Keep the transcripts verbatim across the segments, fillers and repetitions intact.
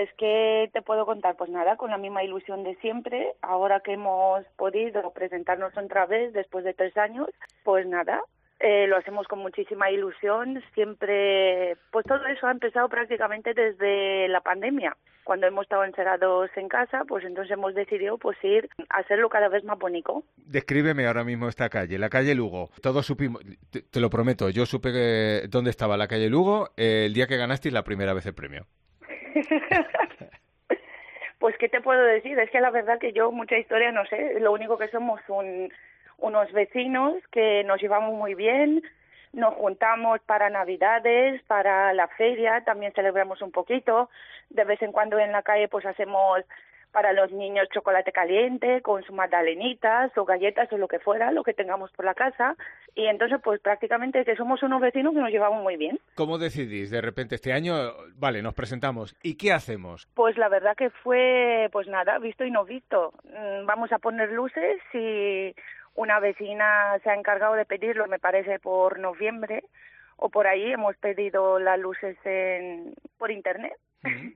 Pues, ¿qué te puedo contar? Pues nada, con la misma ilusión de siempre. Ahora que hemos podido presentarnos otra vez después de tres años, pues nada, eh, lo hacemos con muchísima ilusión. Siempre, pues todo eso ha empezado prácticamente desde la pandemia. Cuando hemos estado encerrados en casa, pues entonces hemos decidido pues ir a hacerlo cada vez más bonito. Descríbeme ahora mismo esta calle, la calle Lugo. Todos supimos, te, te lo prometo, yo supe que, dónde estaba la calle Lugo eh, el día que ganasteis la primera vez el premio. Pues, ¿qué te puedo decir? Es que la verdad que yo mucha historia no sé. Lo único que somos un, unos vecinos que nos llevamos muy bien. Nos juntamos para Navidades, para la feria, también celebramos un poquito. De vez en cuando en la calle pues hacemos para los niños chocolate caliente con sus magdalenitas o galletas o lo que fuera, lo que tengamos por la casa. Y entonces pues prácticamente que somos unos vecinos que nos llevamos muy bien. ¿Cómo decidís de repente este año? Vale, nos presentamos. ¿Y qué hacemos? Pues la verdad que fue, pues nada, visto y no visto. Vamos a poner luces y una vecina se ha encargado de pedirlo, me parece, por noviembre o por ahí. Hemos pedido las luces en, por internet. Uh-huh.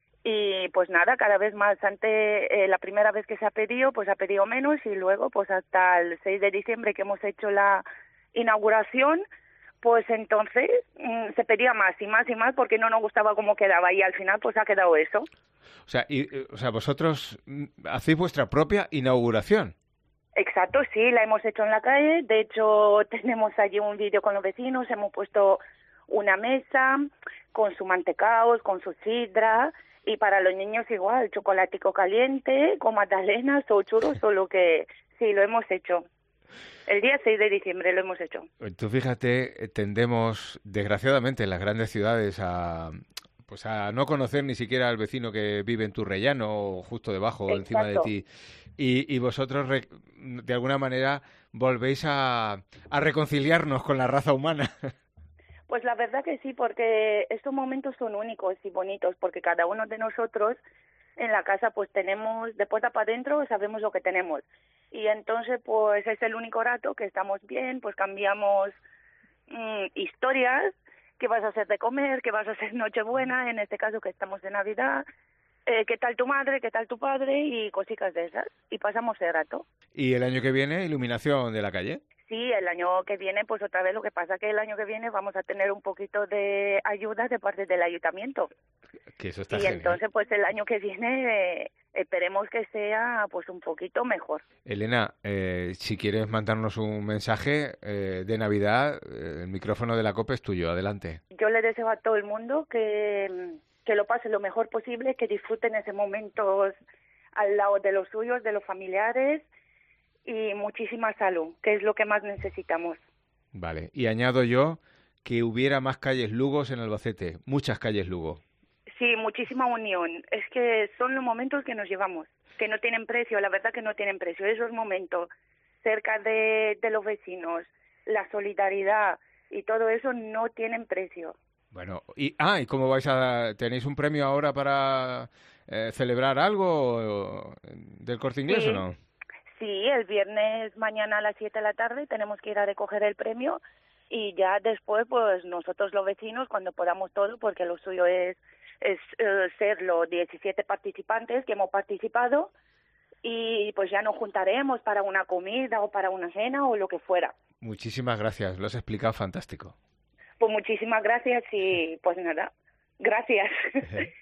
Y pues nada, cada vez más. Antes, eh, la primera vez que se ha pedido, pues ha pedido menos y luego, pues hasta el seis de diciembre que hemos hecho la inauguración, pues entonces mmm, se pedía más y más y más porque no nos gustaba cómo quedaba y al final pues ha quedado eso. O sea, y, o sea, vosotros hacéis vuestra propia inauguración. Exacto, sí, la hemos hecho en la calle. De hecho, tenemos allí un vídeo con los vecinos. Hemos puesto una mesa con su mantecaos, con su sidra. Y para los niños igual, chocolatico caliente, con magdalenas o churros o lo que... Sí, lo hemos hecho. El día seis de diciembre lo hemos hecho. Tú fíjate, tendemos, desgraciadamente, en las grandes ciudades a... pues a no conocer ni siquiera al vecino que vive en tu rellano o justo debajo o encima de ti. Y, y vosotros, re, de alguna manera, volvéis a, a reconciliarnos con la raza humana. Pues la verdad que sí, porque estos momentos son únicos y bonitos, porque cada uno de nosotros en la casa pues tenemos, de puerta para adentro, sabemos lo que tenemos. Y entonces pues es el único rato que estamos bien, pues cambiamos mmm, historias. ¿Qué vas a hacer de comer? ¿Qué vas a hacer Nochebuena? En este caso que estamos de Navidad. Eh, ¿Qué tal tu madre? ¿Qué tal tu padre? Y cositas de esas. Y pasamos el rato. ¿Y el año que viene, iluminación de la calle? Sí, el año que viene, pues otra vez lo que pasa que el año que viene vamos a tener un poquito de ayuda de parte del ayuntamiento. Que eso está y genial. Entonces, pues el año que viene eh, esperemos que sea pues un poquito mejor. Elena, eh, si quieres mandarnos un mensaje eh, de Navidad, eh, el micrófono de la COPE es tuyo, adelante. Yo le deseo a todo el mundo que, que lo pase lo mejor posible, que disfruten ese momento al lado de los suyos, de los familiares, y muchísima salud, que es lo que más necesitamos. Vale, y añado yo que hubiera más calles Lugos en Albacete, muchas calles Lugo. Sí, muchísima unión. Es que son los momentos que nos llevamos, que no tienen precio, la verdad que no tienen precio. Esos momentos cerca de, de los vecinos, la solidaridad y todo eso no tienen precio. Bueno, y ah, ¿y cómo vais a... ¿Tenéis un premio ahora para eh, celebrar algo del Corte Inglés sí. o no? Sí, el viernes mañana a las siete de la tarde tenemos que ir a recoger el premio y ya después, pues nosotros los vecinos, cuando podamos todo, porque lo suyo es, es uh, ser los diecisiete participantes que hemos participado y pues ya nos juntaremos para una comida o para una cena o lo que fuera. Muchísimas gracias, lo has explicado fantástico. Pues muchísimas gracias y pues nada, gracias.